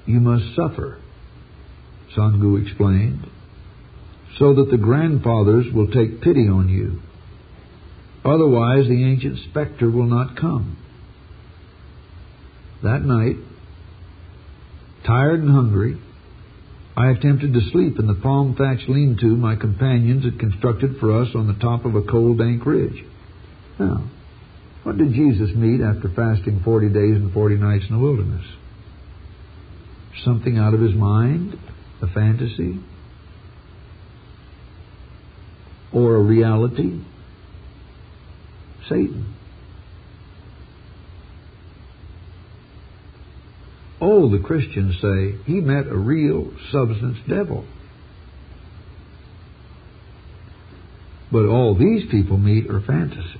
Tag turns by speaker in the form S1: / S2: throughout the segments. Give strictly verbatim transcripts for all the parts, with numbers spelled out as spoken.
S1: you must suffer, Sangu explained, so that the grandfathers will take pity on you. Otherwise, the ancient specter will not come. That night, tired and hungry, I attempted to sleep in the palm-thatched lean-to my companions had constructed for us on the top of a cold, dank ridge. Now, what did Jesus meet after fasting forty days and forty nights in the wilderness? Something out of his mind? A fantasy? Or a reality? Satan. Oh, the Christians say he met a real substance devil. But all these people meet are fantasy.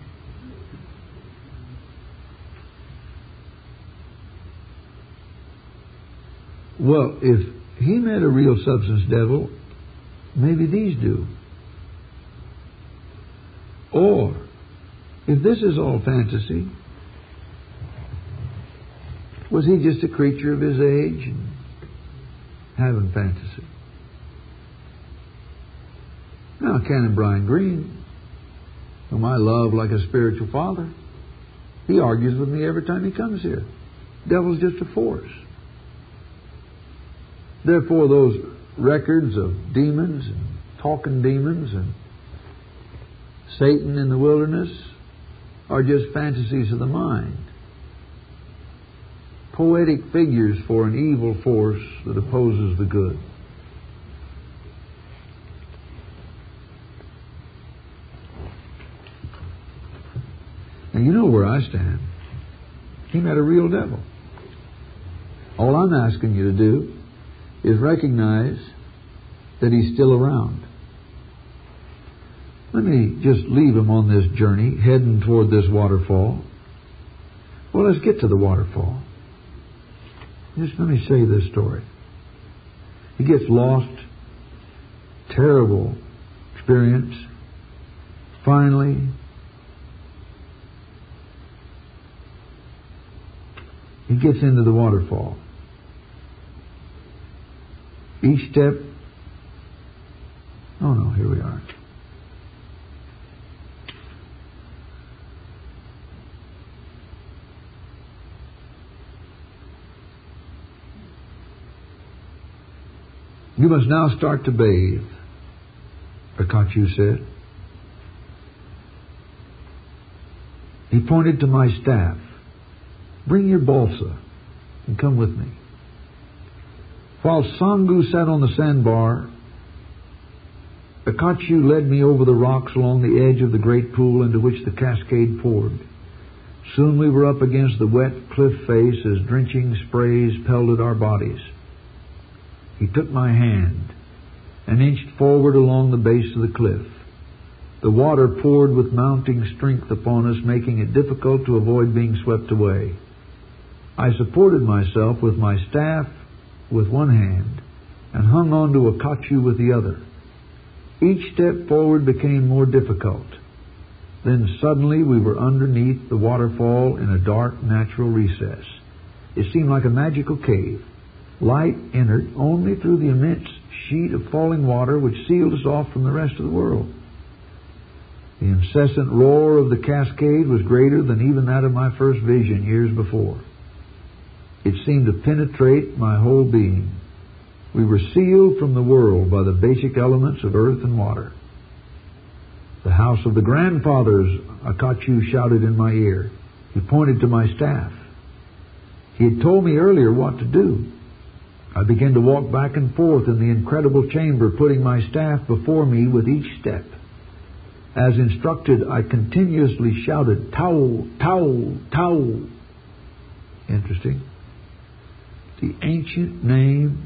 S1: Well, if he met a real substance devil, maybe these do. Or, if this is all fantasy, was he just a creature of his age and having fantasy? Now, Canon Brian Green, whom I love like a spiritual father, he argues with me every time he comes here. Devil's just a force. Therefore, those records of demons and talking demons and Satan in the wilderness are just fantasies of the mind. Poetic figures for an evil force that opposes the good. Now, you know where I stand. He met a real devil. All I'm asking you to do is recognize that he's still around. Let me just leave him on this journey, heading toward this waterfall. Well, let's get to the waterfall. Just let me say this story. He gets lost. Terrible experience. Finally, he gets into the waterfall. Each step... Oh no, here we are. You must now start to bathe, Akachu said. He pointed to my staff. Bring your balsa and come with me. While Sangu sat on the sandbar, Akachu led me over the rocks along the edge of the great pool into which the cascade poured. Soon we were up against the wet cliff face as drenching sprays pelted our bodies. He took my hand and inched forward along the base of the cliff. The water poured with mounting strength upon us, making it difficult to avoid being swept away. I supported myself with my staff with one hand and hung on to Akachu with the other. Each step forward became more difficult. Then suddenly we were underneath the waterfall in a dark natural recess. It seemed like a magical cave. Light entered only through the immense sheet of falling water which sealed us off from the rest of the world. The incessant roar of the cascade was greater than even that of my first vision years before. It seemed to penetrate my whole being. We were sealed from the world by the basic elements of earth and water. The house of the grandfathers, Akachu shouted in my ear. He pointed to my staff. He had told me earlier what to do. I began to walk back and forth in the incredible chamber, putting my staff before me with each step. As instructed, I continuously shouted, Tau, Tau, Tau. Interesting. The ancient name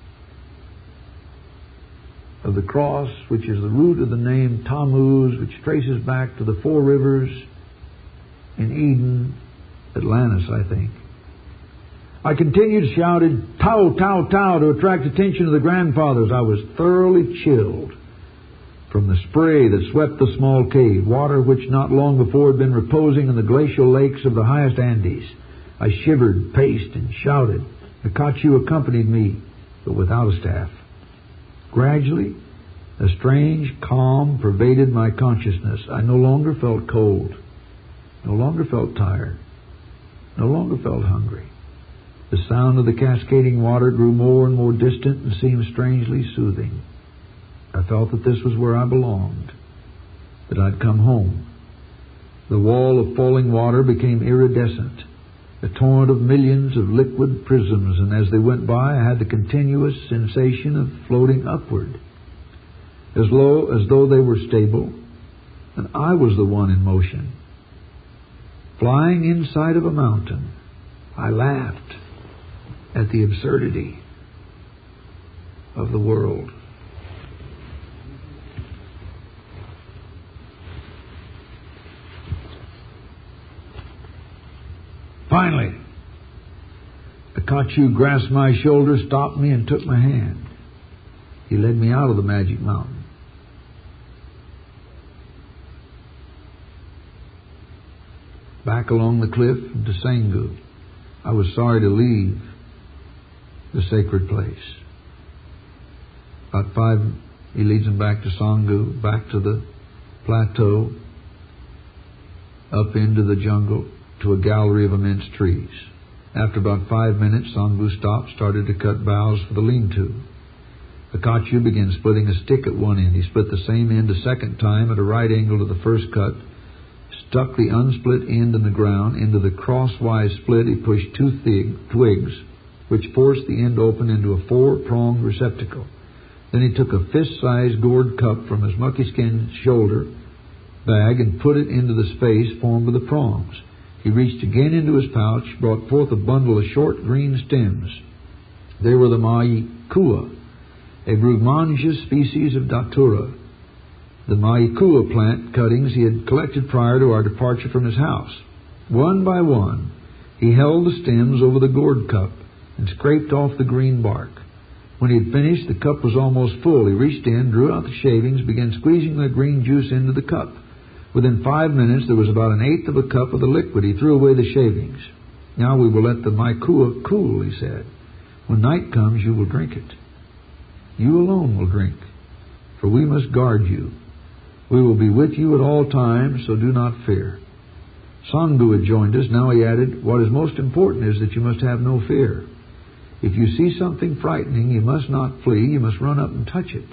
S1: of the cross, which is the root of the name Tammuz, which traces back to the four rivers in Eden, Atlantis, I think. I continued shouted, Tau, Tau, Tau, to attract attention of the grandfathers. I was thoroughly chilled from the spray that swept the small cave, water which not long before had been reposing in the glacial lakes of the highest Andes. I shivered, paced, and shouted. The Kachu accompanied me, but without a staff. Gradually, a strange calm pervaded my consciousness. I no longer felt cold, no longer felt tired, no longer felt hungry. The sound of the cascading water grew more and more distant and seemed strangely soothing. I felt that this was where I belonged, that I'd come home. The wall of falling water became iridescent, a torrent of millions of liquid prisms, and as they went by, I had the continuous sensation of floating upward, as low as though they were stable, and I was the one in motion. Flying inside of a mountain, I laughed at the absurdity of the world. Finally, the Kachu grasped my shoulder, stopped me, and took my hand. He led me out of the magic mountain. Back along the cliff to Sangu. I was sorry to leave the sacred place. About five, he leads them back to Sangu, back to the plateau, up into the jungle, to a gallery of immense trees. After about five minutes, Sangu stopped, started to cut boughs for the lean-to. The Kachu began splitting a stick at one end. He split the same end a second time at a right angle to the first cut, stuck the unsplit end in the ground. Into the crosswise split he pushed two thig, twigs, which forced the end open into a four-pronged receptacle. Then he took a fist-sized gourd cup from his mucky-skinned shoulder bag and put it into the space formed by the prongs. He reached again into his pouch, brought forth a bundle of short green stems. They were the Maikua, a rugomonous species of datura. The Maikua plant cuttings he had collected prior to our departure from his house. One by one, he held the stems over the gourd cup and scraped off the green bark. When he had finished, the cup was almost full. He reached in, drew out the shavings, began squeezing the green juice into the cup. Within five minutes, there was about an eighth of a cup of the liquid. He threw away the shavings. Now we will let the Maikua cool, he said. When night comes, you will drink it. You alone will drink, for we must guard you. We will be with you at all times, so do not fear. Sangu had joined us. Now he added, what is most important is that you must have no fear. If you see something frightening, you must not flee. You must run up and touch it.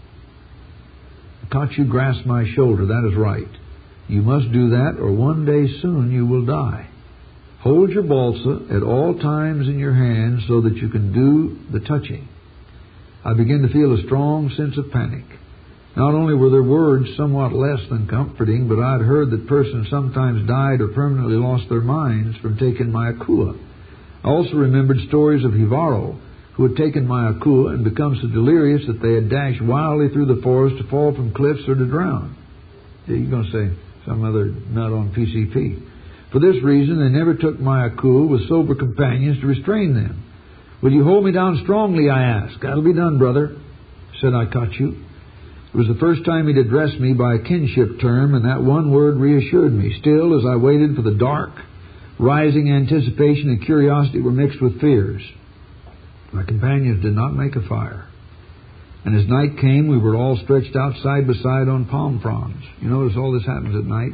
S1: The Kachu grasped my shoulder. That is right. You must do that, or one day soon you will die. Hold your balsa at all times in your hand so that you can do the touching. I began to feel a strong sense of panic. Not only were their words somewhat less than comforting, but I had heard that persons sometimes died or permanently lost their minds from taking Maikua. I also remembered stories of Hivaro, who had taken Maikua and become so delirious that they had dashed wildly through the forest to fall from cliffs or to drown. Yeah, you're going to say some other nut on P C P. For this reason, they never took Maikua with sober companions to restrain them. Will you hold me down strongly, I asked. That'll be done, brother, said Kachu. It was the first time he'd addressed me by a kinship term, and that one word reassured me. Still, as I waited for the dark, rising anticipation and curiosity were mixed with fears. My companions did not make a fire. And as night came, we were all stretched out side by side on palm fronds. You notice all this happens at night?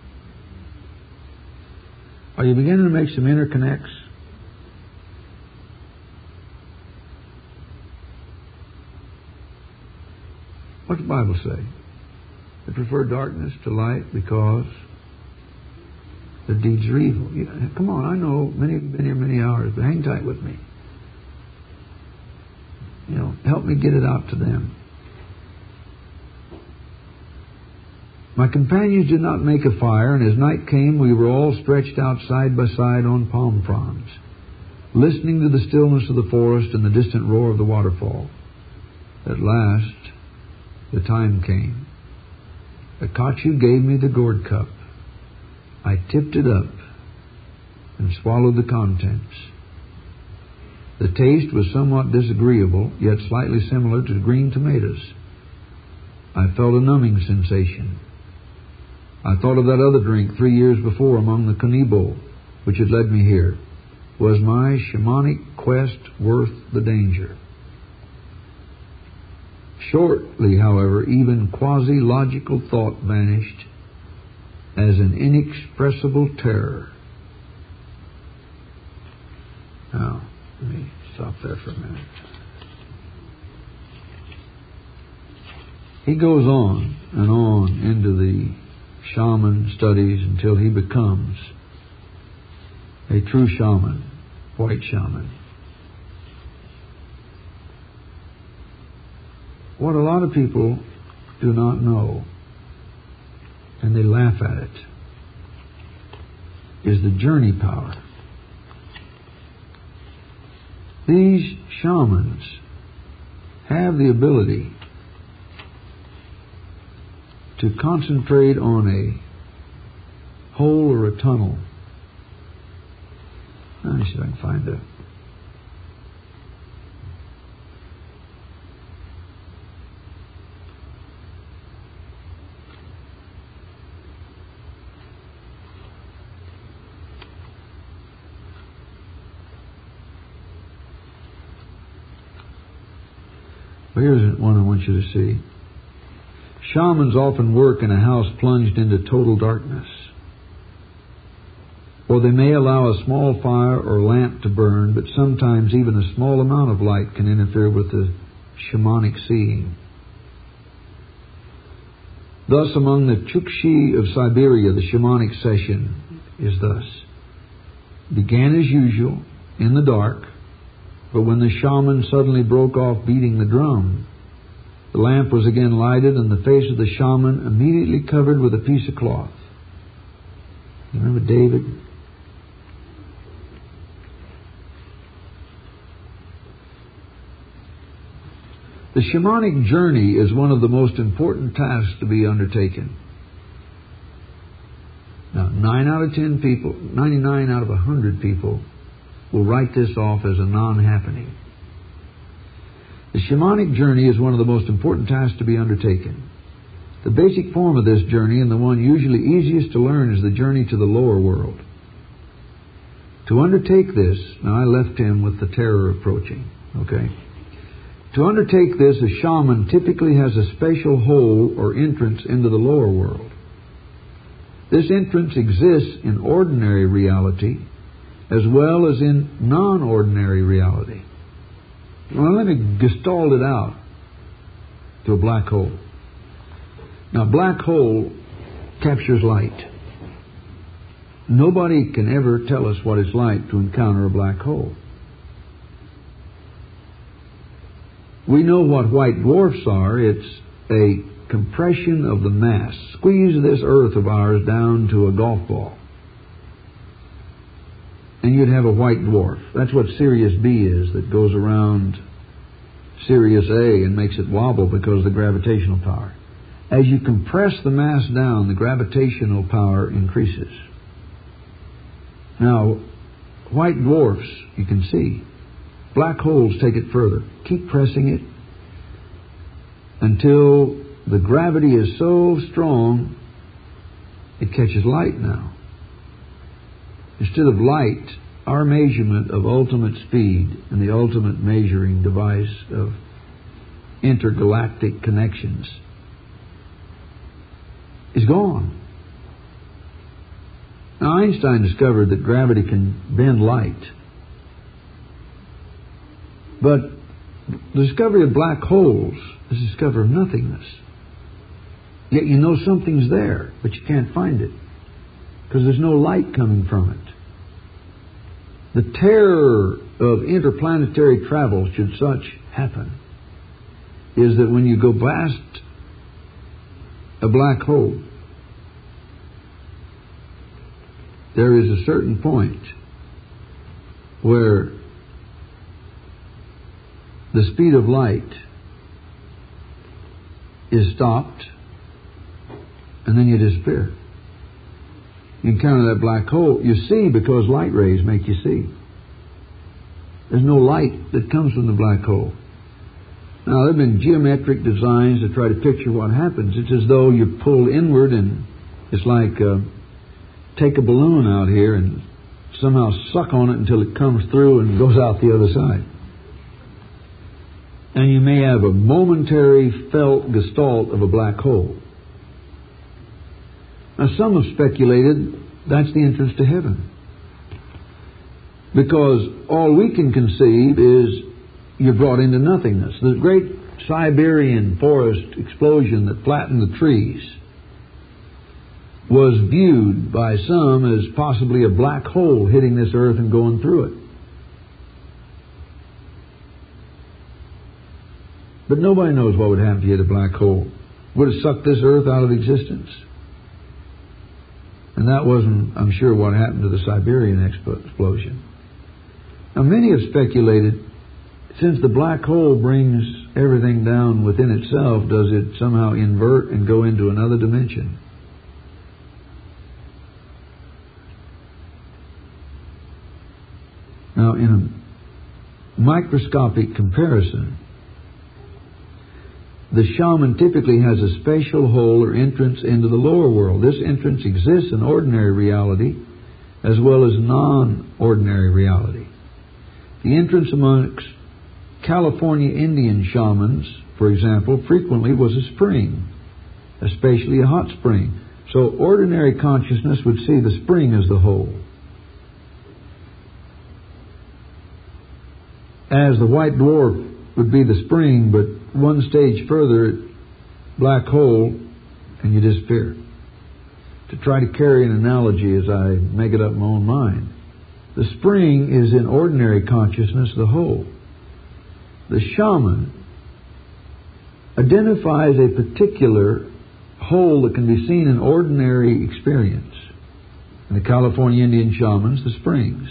S1: Are you beginning to make some interconnects? What's the Bible say? They prefer darkness to light because the deeds are evil. You know, come on, I know many have been here many hours, but hang tight with me. You know, help me get it out to them. My companions did not make a fire, and as night came, we were all stretched out side by side on palm fronds, listening to the stillness of the forest and the distant roar of the waterfall. At last, the time came. The Kachu gave me the gourd cup. I tipped it up and swallowed the contents. The taste was somewhat disagreeable, yet slightly similar to green tomatoes. I felt a numbing sensation. I thought of that other drink three years before among the Kanibo, which had led me here. Was my shamanic quest worth the danger? Shortly, however, even quasi-logical thought vanished as an inexpressible terror. Now, let me stop there for a minute. He goes on and on into the shaman studies until he becomes a true shaman, white shaman. What a lot of people do not know, and they laugh at it, is the journey power. These shamans have the ability to concentrate on a hole or a tunnel. Let me see if I can find it. Well, here's one I want you to see. Shamans often work in a house plunged into total darkness. Or they may allow a small fire or lamp to burn, but sometimes even a small amount of light can interfere with the shamanic seeing. Thus, among the Chukchi of Siberia, the shamanic session is thus. Began as usual, in the dark, but when the shaman suddenly broke off beating the drum, the lamp was again lighted and the face of the shaman immediately covered with a piece of cloth. You remember David? The shamanic journey is one of the most important tasks to be undertaken. Now, nine out of ten people, ninety-nine out of a hundred people will write this off as a non-happening. The shamanic journey is one of the most important tasks to be undertaken. The basic form of this journey, and the one usually easiest to learn, is the journey to the lower world. To undertake this, now I left him with the terror approaching, okay? To undertake this, a shaman typically has a special hole or entrance into the lower world. This entrance exists in ordinary reality as well as in non-ordinary reality. Well, let me gestalt it out to a black hole. Now, a black hole captures light. Nobody can ever tell us what it's like to encounter a black hole. We know what white dwarfs are. It's a compression of the mass. Squeeze this Earth of ours down to a golf ball, and you'd have a white dwarf. That's what Sirius B is, that goes around Sirius A and makes it wobble because of the gravitational power. As you compress the mass down, the gravitational power increases. Now, white dwarfs, you can see. Black holes take it further. Keep pressing it until the gravity is so strong it catches light now. Instead of light, our measurement of ultimate speed and the ultimate measuring device of intergalactic connections is gone. Now, Einstein discovered that gravity can bend light. But the discovery of black holes is the discovery of nothingness. Yet you know something's there, but you can't find it because there's no light coming from it. The terror of interplanetary travel, should such happen, is that when you go past a black hole, there is a certain point where the speed of light is stopped, and then you disappear. You encounter that black hole, you see because light rays make you see. There's no light that comes from the black hole. Now, there have been geometric designs that try to picture what happens. It's as though you pull inward, and it's like uh, take a balloon out here and somehow suck on it until it comes through and goes out the other side. And you may have a momentary felt gestalt of a black hole. Now, some have speculated that's the entrance to heaven. Because all we can conceive is you're brought into nothingness. The great Siberian forest explosion that flattened the trees was viewed by some as possibly a black hole hitting this earth and going through it. But nobody knows what would happen if you hit a black hole. Would it suck this earth out of existence? And that wasn't, I'm sure, what happened to the Siberian explosion. Now, many have speculated, since the black hole brings everything down within itself, does it somehow invert and go into another dimension? Now, in a microscopic comparison, the shaman typically has a special hole or entrance into the lower world. This entrance exists in ordinary reality as well as non-ordinary reality. The entrance amongst California Indian shamans, for example, frequently was a spring, especially a hot spring. So ordinary consciousness would see the spring as the hole. As the white dwarf would be the spring, but one stage further, black hole, and you disappear. To try to carry an analogy as I make it up in my own mind, the spring is in ordinary consciousness the hole. The shaman identifies a particular hole that can be seen in ordinary experience. In the California Indian shamans, the springs.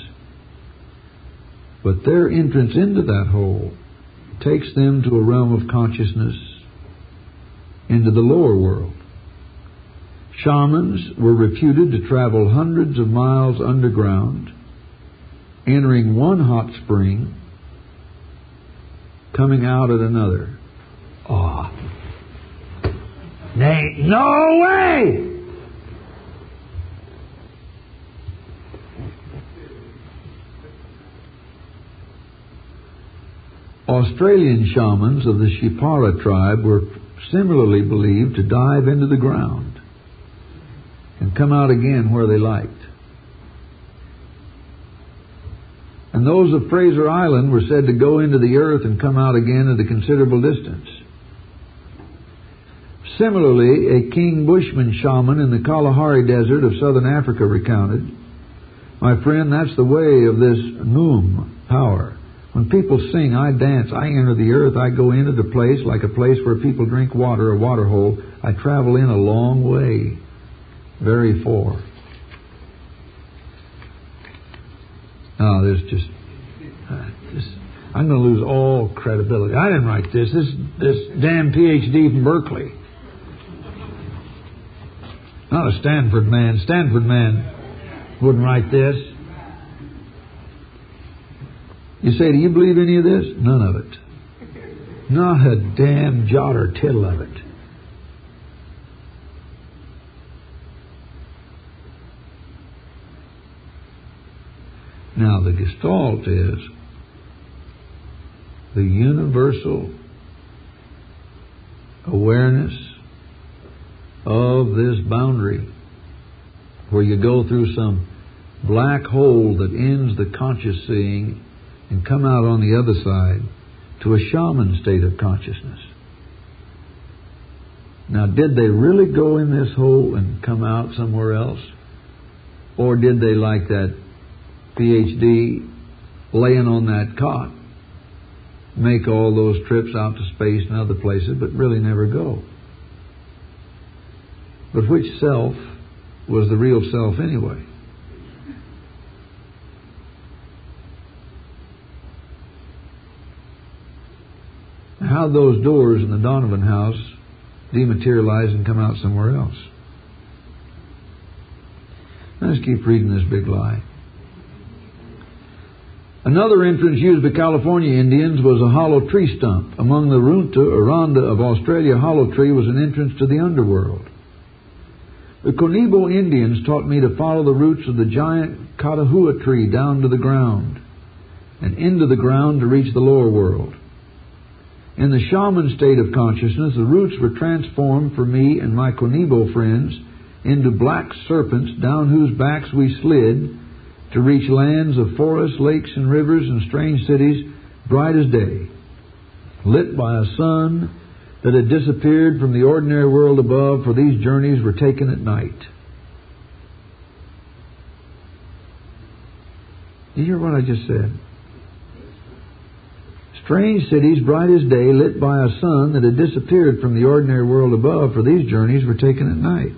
S1: But their entrance into that hole takes them to a realm of consciousness into the lower world. Shamans were reputed to travel hundreds of miles underground, entering one hot spring, coming out at another. Oh, nay, no way! Australian shamans of the Shipara tribe were similarly believed to dive into the ground and come out again where they liked. And those of Fraser Island were said to go into the earth and come out again at a considerable distance. Similarly, a King Bushman shaman in the Kalahari Desert of southern Africa recounted, "My friend, that's the way of this Noom power. When people sing, I dance, I enter the earth, I go into the place like a place where people drink water, a water hole. I travel in a long way, very far." Oh, there's just, uh, just I'm going to lose all credibility. I didn't write this. This this damn P H D from Berkeley. Not a Stanford man. Stanford man wouldn't write this. You say, do you believe any of this? None of it. Not a damn jot or tittle of it. Now, the Gestalt is the universal awareness of this boundary where you go through some black hole that ends the conscious seeing and come out on the other side to a shaman state of consciousness. Now, did they really go in this hole and come out somewhere else? Or did they, like that P H D laying on that cot, make all those trips out to space and other places, but really never go? But which self was the real self anyway? How those doors in the Donovan house dematerialize and come out somewhere else? Let's keep reading this big lie. Another entrance used by California Indians was a hollow tree stump. Among the Runta or Randa of Australia, hollow tree was an entrance to the underworld. The Conibo Indians taught me to follow the roots of the giant Katahua tree down to the ground and into the ground to reach the lower world. In the shaman state of consciousness, the roots were transformed for me and my Conibo friends into black serpents down whose backs we slid to reach lands of forests, lakes, and rivers and strange cities bright as day, lit by a sun that had disappeared from the ordinary world above, for these journeys were taken at night. You hear what I just said? Strange cities, bright as day, lit by a sun that had disappeared from the ordinary world above, for these journeys were taken at night.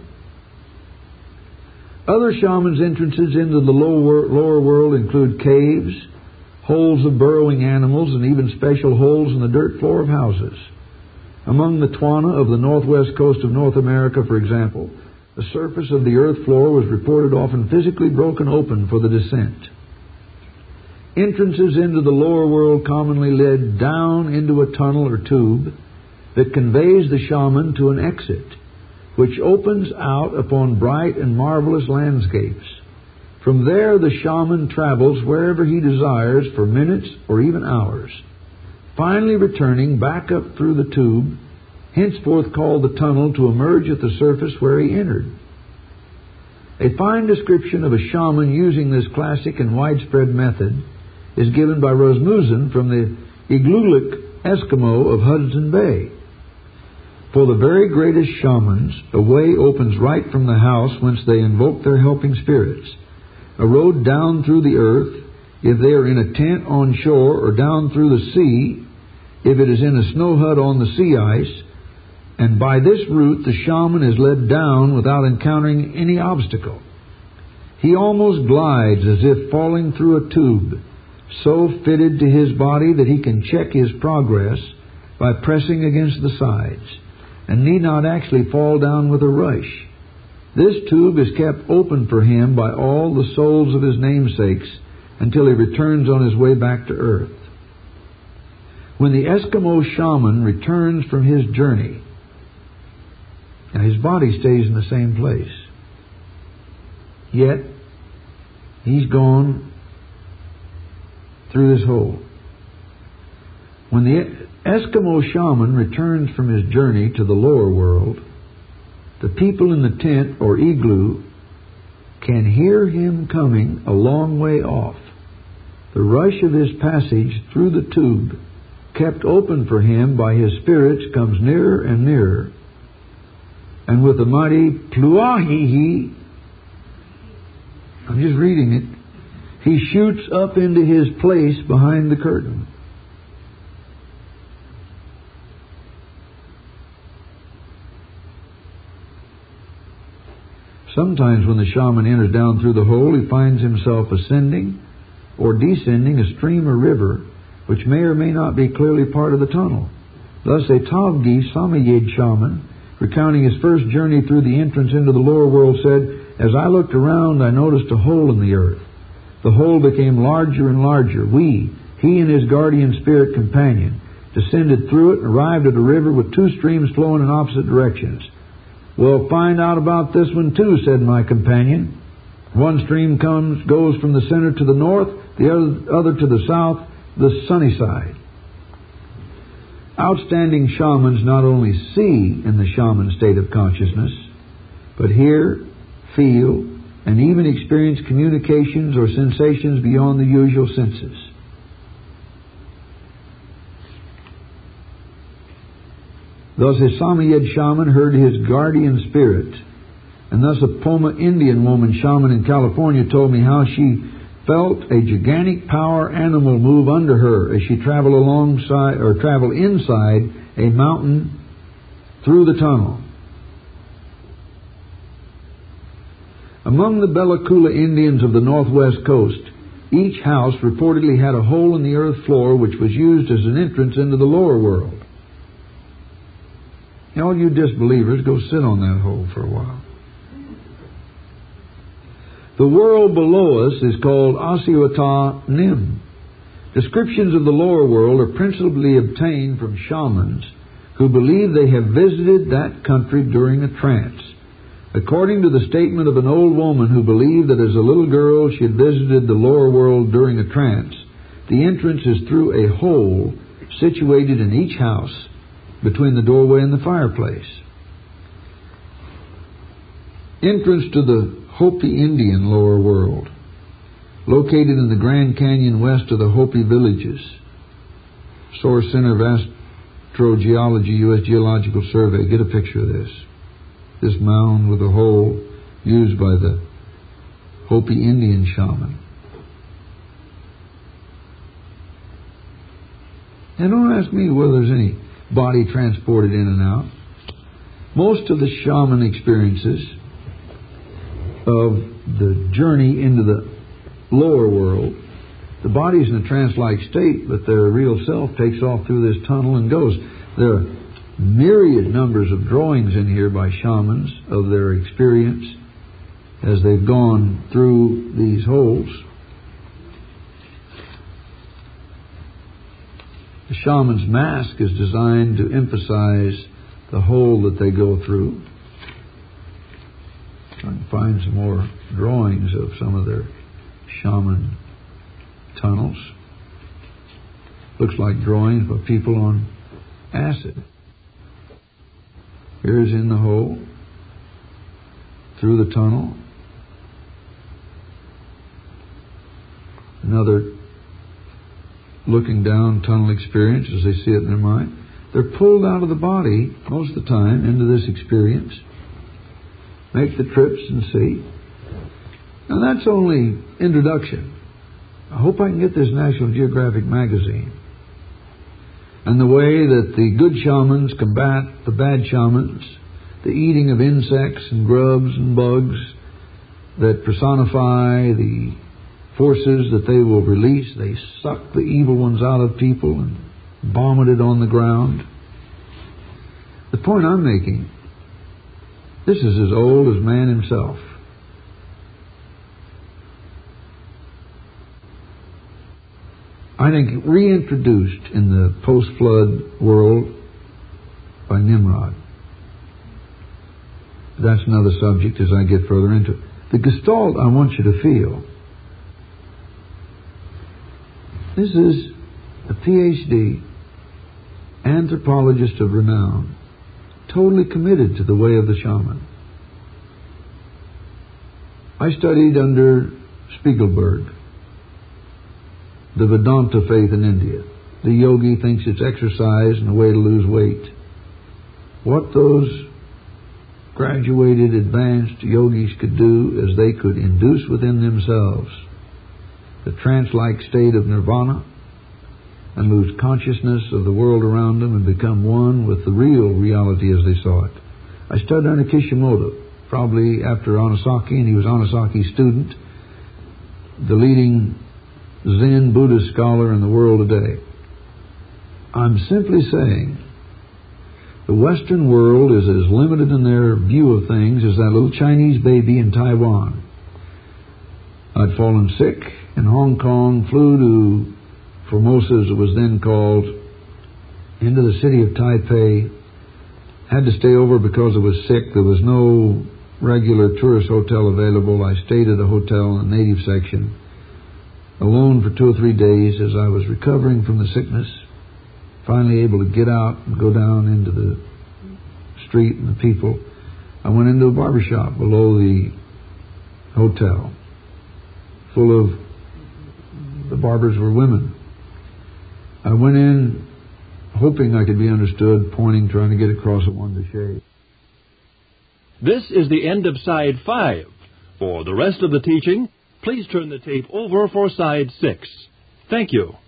S1: Other shamans' entrances into the lower, lower world include caves, holes of burrowing animals, and even special holes in the dirt floor of houses. Among the Twana of the northwest coast of North America, for example, the surface of the earth floor was reported often physically broken open for the descent. Entrances into the lower world commonly led down into a tunnel or tube that conveys the shaman to an exit, which opens out upon bright and marvelous landscapes. From there, the shaman travels wherever he desires for minutes or even hours, finally returning back up through the tube, henceforth called the tunnel, to emerge at the surface where he entered. A fine description of a shaman using this classic and widespread method is given by Rasmussen from the Igloolik Eskimo of Hudson Bay. For the very greatest shamans, a way opens right from the house whence they invoke their helping spirits, a road down through the earth, if they are in a tent on shore, or down through the sea, if it is in a snow hut on the sea ice, and by this route the shaman is led down without encountering any obstacle. He almost glides as if falling through a tube, so fitted to his body that he can check his progress by pressing against the sides, and need not actually fall down with a rush. This tube is kept open for him by all the souls of his namesakes until he returns on his way back to earth. When the Eskimo shaman returns from his journey, now his body stays in the same place, yet he's gone through this hole. When the Eskimo shaman returns from his journey to the lower world, the people in the tent or igloo can hear him coming a long way off. The rush of his passage through the tube, kept open for him by his spirits, comes nearer and nearer, and with a mighty pluahihi, I'm just reading it, he shoots up into his place behind the curtain. Sometimes when the shaman enters down through the hole, he finds himself ascending or descending a stream or river, which may or may not be clearly part of the tunnel. Thus a Tavgi Samayid shaman, recounting his first journey through the entrance into the lower world, said, "As I looked around, I noticed a hole in the earth. The hole became larger and larger. We, he and his guardian spirit companion, descended through it and arrived at a river with two streams flowing in opposite directions. 'We'll find out about this one too,' said my companion. 'One stream comes, goes from the center to the north, the other, other to the south, the sunny side.'" Outstanding shamans not only see in the shaman state of consciousness, but hear, feel, and even experience communications or sensations beyond the usual senses. Thus a Samoyed shaman heard his guardian spirit, and thus a Poma Indian woman shaman in California told me how she felt a gigantic power animal move under her as she traveled alongside or traveled inside a mountain through the tunnel. Among the Belacula Indians of the northwest coast, each house reportedly had a hole in the earth floor which was used as an entrance into the lower world. Now, all you disbelievers, go sit on that hole for a while. The world below us is called Asiwata Nim. Descriptions of the lower world are principally obtained from shamans who believe they have visited that country during a trance, According to the statement of an old woman who believed that as a little girl she had visited the lower world during a trance, the entrance is through a hole situated in each house between the doorway and the fireplace. Entrance to the Hopi Indian lower world, located in the Grand Canyon west of the Hopi villages. Source Center of Astrogeology, U S Geological Survey. Get a picture of this. This mound with a hole used by the Hopi Indian shaman. And don't ask me whether there's any body transported in and out. Most of the shaman experiences of the journey into the lower world, the body's in a trance-like state, but their real self takes off through this tunnel and goes. There are myriad numbers of drawings in here by shamans of their experience as they've gone through these holes. The shaman's mask is designed to emphasize the hole that they go through. I can find some more drawings of some of their shaman tunnels. Looks like drawings by people on acid. Here's in the hole, through the tunnel. Another looking down tunnel experience as they see it in their mind. They're pulled out of the body most of the time into this experience. Make the trips and see. Now that's only introduction. I hope I can get this National Geographic magazine. And the way that the good shamans combat the bad shamans, the eating of insects and grubs and bugs that personify the forces that they will release. They suck the evil ones out of people and vomit it on the ground. The point I'm making, this is as old as man himself. I think reintroduced in the post-flood world by Nimrod. That's another subject as I get further into it. The Gestalt I want you to feel. This is a P H D anthropologist of renown, totally committed to the way of the shaman. I studied under Spiegelberg, the Vedanta faith in India. The yogi thinks it's exercise and a way to lose weight. What those graduated, advanced yogis could do is they could induce within themselves the trance-like state of nirvana and lose consciousness of the world around them and become one with the real reality as they saw it. I studied under Kishimoto, probably after Anosaki, and he was Onosaki's student, the leading Zen Buddhist scholar in the world today. I'm simply saying the Western world is as limited in their view of things as that little Chinese baby in Taiwan. I'd fallen sick in Hong Kong, flew to Formosa, as it was then called, into the city of Taipei, had to stay over because I was sick. There was no regular tourist hotel available. I stayed at a hotel in the native section, alone for two or three days as I was recovering from the sickness, finally able to get out and go down into the street and the people. I went into a barber shop below the hotel, full of, the barbers were women. I went in hoping I could be understood, pointing, trying to get across at one to shave.
S2: This is the end of Side five. For the rest of the teaching, please turn the tape over for Side six. Thank you.